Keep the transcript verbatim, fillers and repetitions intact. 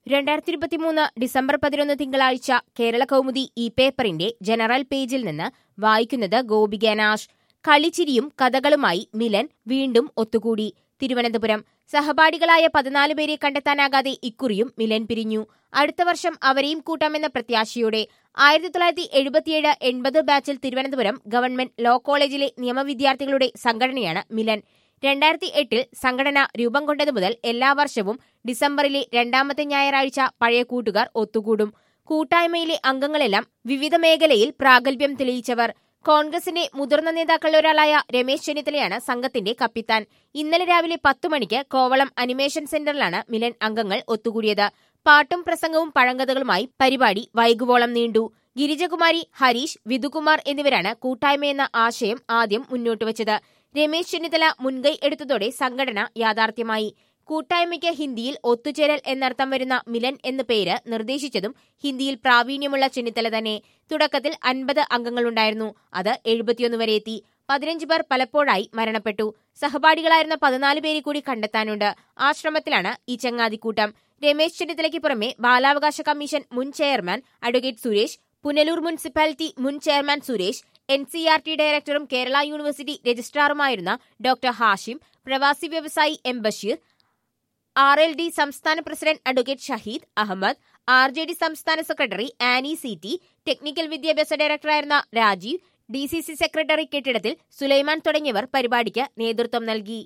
രണ്ടായിരത്തി ഇരുപത്തിമൂന്ന് ഡിസംബർ പതിനൊന്ന് തിങ്കളാഴ്ച കേരള കൗമുദി ഈ പേപ്പറിന്റെ ജനറൽ പേജിൽ നിന്ന് വായിക്കുന്നത് ഗോപിക നാഷ്. കളിച്ചിരിയും കഥകളുമായി മിലൻ വീണ്ടും ഒത്തുകൂടി. തിരുവനന്തപുരം. സഹപാഠികളായ പതിനാല് പേരെ കണ്ടെത്താനാകാതെ ഇക്കുറിയും മിലൻ പിരിഞ്ഞു. അടുത്ത വർഷം അവരെയും കൂട്ടാമെന്ന പ്രത്യാശയോടെ. ആയിരത്തി തൊള്ളായിരത്തി എഴുപത്തിയേഴ് എൺപത് ബാച്ചിൽ തിരുവനന്തപുരം ഗവൺമെന്റ് ലോ കോളേജിലെ നിയമവിദ്യാർത്ഥികളുടെ സംഘടനയാണ് മിലൻ. രണ്ടായിരത്തി എട്ടിൽ സംഘടന രൂപം കൊണ്ടതു മുതൽ എല്ലാ വർഷവും ഡിസംബറിലെ രണ്ടാമത്തെ ഞായറാഴ്ച പഴയ കൂട്ടുകാർ ഒത്തുകൂടും. കൂട്ടായ്മയിലെ അംഗങ്ങളെല്ലാം വിവിധ മേഖലയിൽ പ്രാഗൽഭ്യം തെളിയിച്ചവർ. കോൺഗ്രസിന്റെ മുതിർന്ന നേതാക്കളിലൊരാളായ രമേശ് ചെന്നിത്തലയാണ് സംഘത്തിന്റെ കപ്പിത്താൻ. ഇന്നലെ രാവിലെ പത്തു മണിക്ക് കോവളം അനിമേഷൻ സെന്ററിലാണ് മിലൻ അംഗങ്ങൾ ഒത്തുകൂടിയത്. പാട്ടും പ്രസംഗവും പഴങ്കഥകളുമായി പരിപാടി വൈകുവോളം നീണ്ടു. ഗിരിജകുമാരി, ഹരീഷ്, വിധുകുമാർ എന്നിവരാണ് കൂട്ടായ്മയെന്ന ആശയം ആദ്യം മുന്നോട്ടുവച്ചത്. രമേശ് ചെന്നിത്തല മുൻകൈ എടുത്തതോടെ സംഘടന യാഥാർത്ഥ്യമായി. കൂട്ടായ്മയ്ക്ക് ഹിന്ദിയിൽ ഒത്തുചേരൽ എന്നർത്ഥം വരുന്ന മിലൻ എന്ന പേര് നിർദ്ദേശിച്ചതും ഹിന്ദിയിൽ പ്രാവീണ്യമുള്ള ചെന്നിത്തല തന്നെ. തുടക്കത്തിൽ അൻപത് അംഗങ്ങളുണ്ടായിരുന്നു. അത് എഴുപത്തിയൊന്ന് വരെ എത്തി. പതിനഞ്ച് പേർ പലപ്പോഴായി മരണപ്പെട്ടു. സഹപാഠികളായിരുന്ന പതിനാല് പേരെ കൂടി കണ്ടെത്താനുണ്ട്. ആ ശ്രമത്തിലാണ് ഈ ചങ്ങാതിക്കൂട്ടം. രമേശ് ചെന്നിത്തലയ്ക്ക് പുറമെ ബാലാവകാശ കമ്മീഷൻ മുൻ chairman advocate Suresh, Punalur municipality മുൻ chairman Suresh, N C R T ഡയറക്ടറും കേരള യൂണിവേഴ്സിറ്റി രജിസ്ട്രാറുമായിരുന്ന ഡോക്ടർ ഹാഷിം, പ്രവാസി വ്യവസായി M Basheer, R L D സംസ്ഥാന president advocate Shaheed Ahmed, R J D സംസ്ഥാന secretary Annie C T, technical വിദ്യാഭ്യാസ ഡയറക്ടറായിരുന്ന രാജീവ്, ഡി സി സി സെക്രട്ടറി കെട്ടിടത്തിൽ സുലൈമാൻ തുടങ്ങിയവർ പരിപാടിക്ക് നേതൃത്വം നൽകി.